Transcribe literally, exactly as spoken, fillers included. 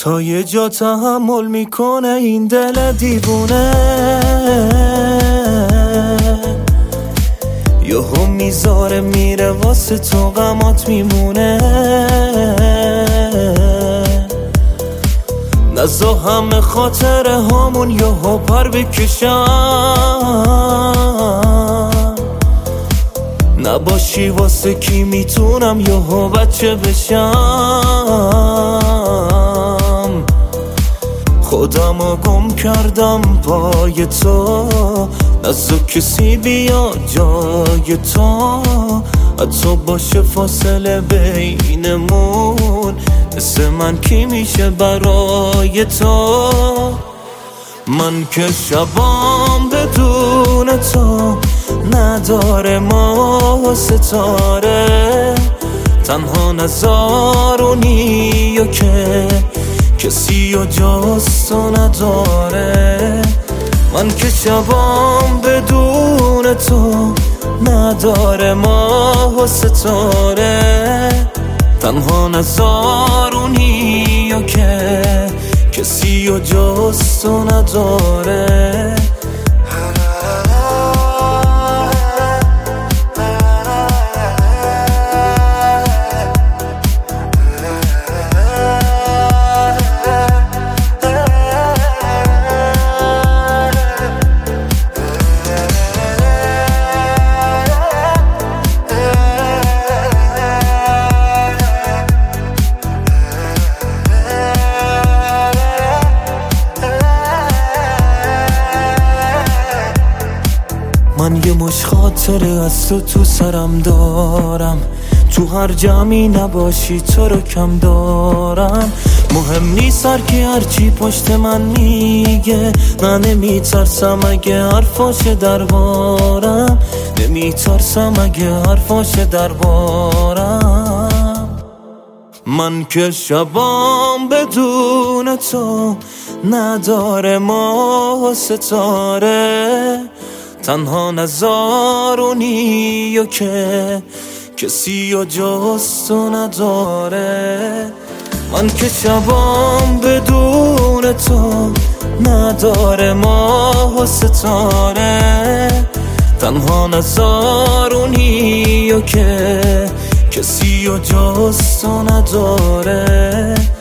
تا یه جا تحمل میکنه این دل دیوونه، یهو میذاره میره واسه تو غمات میمونه. نزا همه خاطره هامون یهو پر بکشم، نباشی واسه کی میتونم یهو بچه بشم. خودمو گم کردم پای تو، نزا کسی بیا جای تو، حتی باشه فاصله بینمون، مثل من کی میشه برای تو. من که شبام بدون تو نداره ما ستاره، تنها نزارونی و که کسی و جاستو نداره. من که شبام بدون تو نداره ما ستاره، تنها نزارونی و که کسی و جاستو نداره. من یه مش خاطره از تو تو سرم دارم، تو هر جمعی نباشی تو رو کم دارم. مهم نیست هر کی هرچی پشت من میگه، من نمیترسم اگه حرفاشه دربارم، نمیترسم اگه حرفاشه دربارم. من که شبام بدون تو نداره ما ستاره، تنها نزارونی و که کسی و جاستو نداره. من که شبام بدون تو نداره ما ستاره، تنها نزارونی و که کسی و جاستو نداره.